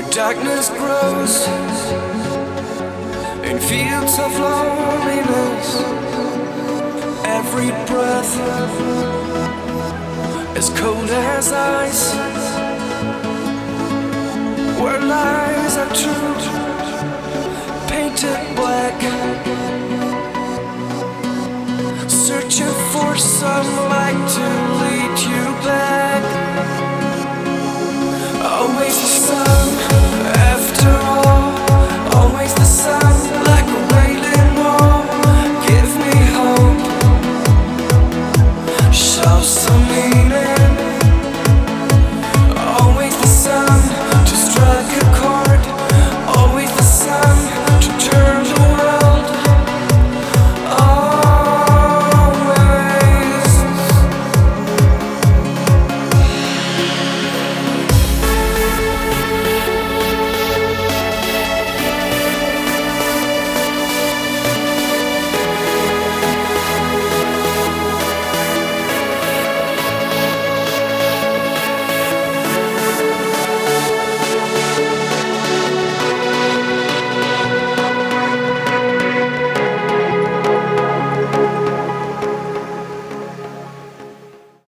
Darkness grows in fields of loneliness. Every breath as cold as ice. Where lies are truth painted black. Searching for some